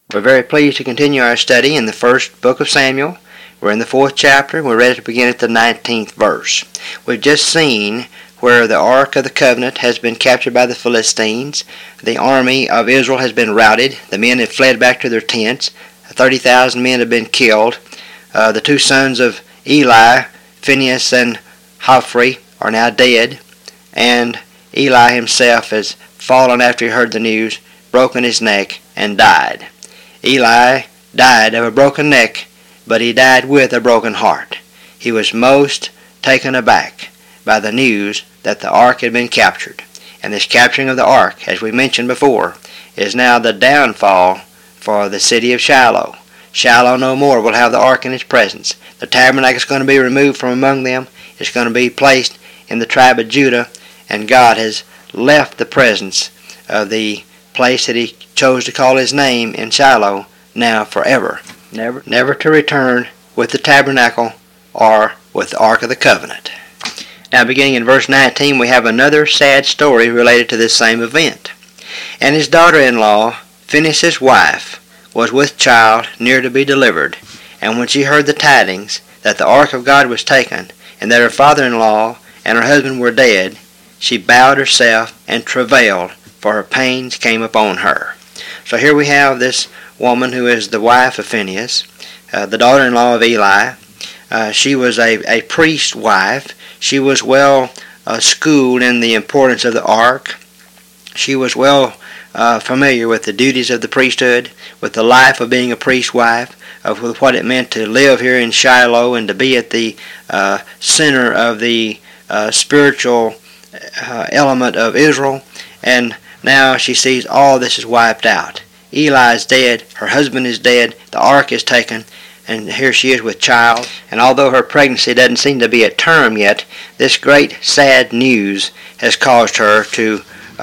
We're very pleased to continue our study in the first book of Samuel. We're in the 4th chapter. We're ready to begin at the 19th verse. We've just seen where the Ark of the Covenant has been captured by the Philistines. The army of Israel has been routed. The men have fled back to their tents. 30,000 men have been killed. The two sons of Eli, Phinehas and Hophni, are now dead. And Eli himself has fallen after he heard the news, broken his neck, and died. Eli died of a broken neck, but he died with a broken heart. He was most taken aback by the news that the ark had been captured. And this capturing of the ark, as we mentioned before, is now the downfall for the city of Shiloh. Shiloh no more will have the ark in its presence. The tabernacle is going to be removed from among them. It's going to be placed in the tribe of Judah, and God has left the presence of the place that he chose to call his name in Shiloh now forever, never to return with the tabernacle or with the Ark of the Covenant. Now beginning in verse 19, we have another sad story related to this same event. And his daughter-in-law, Phinehas' wife, was with child near to be delivered, and when she heard the tidings that the ark of God was taken, and that her father-in-law and her husband were dead, she bowed herself and travailed, for her pains came upon her. So here we have this woman who is the wife of Phinehas, the daughter-in-law of Eli. She was a priest's wife. She was well schooled in the importance of the ark. She was well familiar with the duties of the priesthood, with the life of being a priest's wife, with what it meant to live here in Shiloh and to be at the center of the spiritual element of Israel. And now she sees all this is wiped out. Eli is dead, her husband is dead, the ark is taken, and here she is with child. And although her pregnancy doesn't seem to be at term yet, this great sad news has caused her to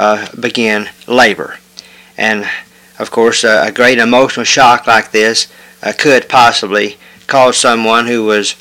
begin labor. And of course a great emotional shock like this could possibly cause someone who was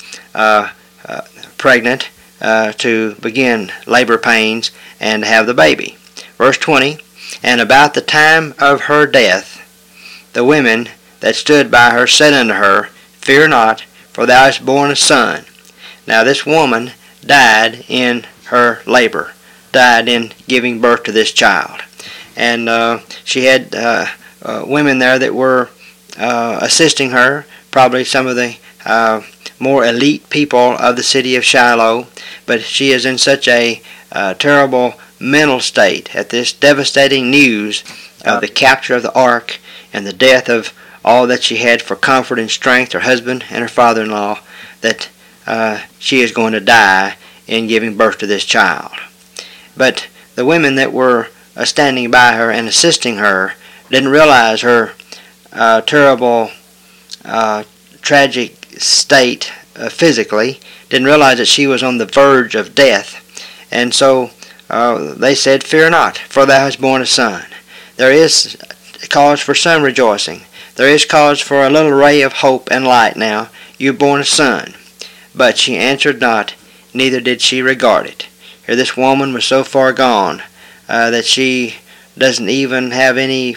pregnant to begin labor pains and have the baby. Verse 20, and about the time of her death, the women that stood by her said unto her, Fear not, for thou hast borne a son. Now this woman died in her labor, died in giving birth to this child. And she had women there that were assisting her, probably some of the more elite people of the city of Shiloh, but she is in such a terrible mental state at this devastating news of the capture of the ark and the death of all that she had for comfort and strength, her husband and her father-in-law, that she is going to die in giving birth to this child. But the women that were standing by her and assisting her didn't realize her terrible, tragic state physically, didn't realize that she was on the verge of death. And so they said, Fear not, for thou hast borne a son. There is cause for some rejoicing. There is cause for a little ray of hope and light now. You've borne a son. But she answered not, neither did she regard it. Here this woman was so far gone that she doesn't even have any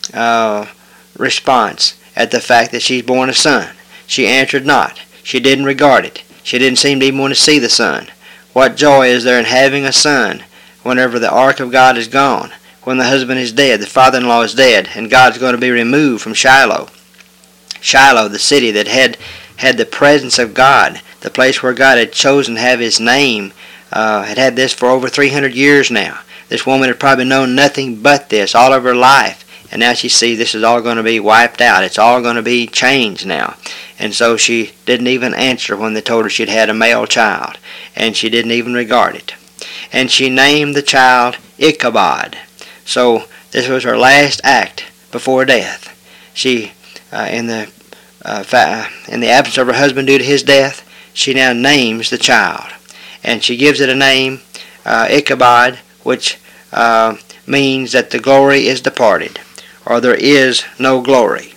response at the fact that she's born a son. She answered not. She didn't regard it. She didn't seem to even want to see the son. What joy is there in having a son whenever the ark of God is gone, when the husband is dead, the father-in-law is dead, and God's going to be removed from Shiloh. Shiloh, the city that had the presence of God, the place where God had chosen to have his name, had this for over 300 years now. This woman had probably known nothing but this all of her life, and now she sees this is all going to be wiped out. It's all going to be changed now. And so she didn't even answer when they told her she'd had a male child, and she didn't even regard it. And she named the child Ichabod. So this was her last act before death. She, in the absence of her husband due to his death, she now names the child, and she gives it a name, Ichabod, which means that the glory is departed, or there is no glory.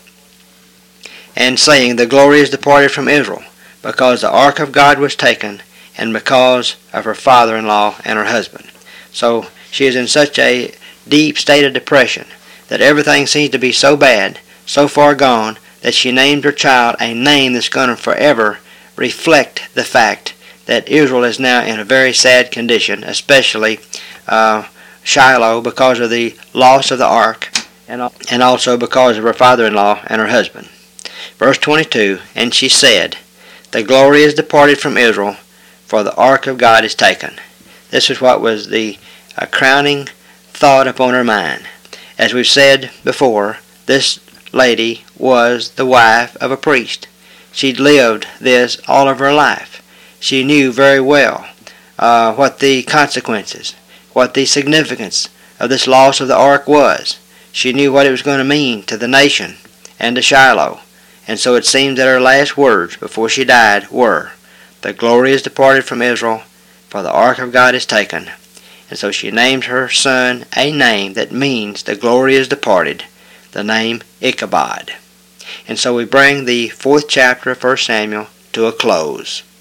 And saying, the glory is departed from Israel, because the ark of God was taken, and because of her father-in-law and her husband. So she is in such a deep state of depression that everything seems to be so bad so far gone that she named her child a name that's going to forever reflect the fact that Israel is now in a very sad condition, especially Shiloh, because of the loss of the ark, and also because of her father-in-law and her husband. Verse 22, and she said, the glory is departed from Israel, for the ark of God is taken. This is what was the crowning thought upon her mind. As we've said before, this lady was the wife of a priest. She'd lived this all of her life. She knew very well what the consequences, what the significance of this loss of the ark was. She knew what it was going to mean to the nation and to Shiloh. And so it seemed that her last words before she died were, the glory is departed from Israel, for the ark of God is taken. And so she named her son a name that means the glory is departed, the name Ichabod. And so we bring the 4th chapter of 1 Samuel to a close.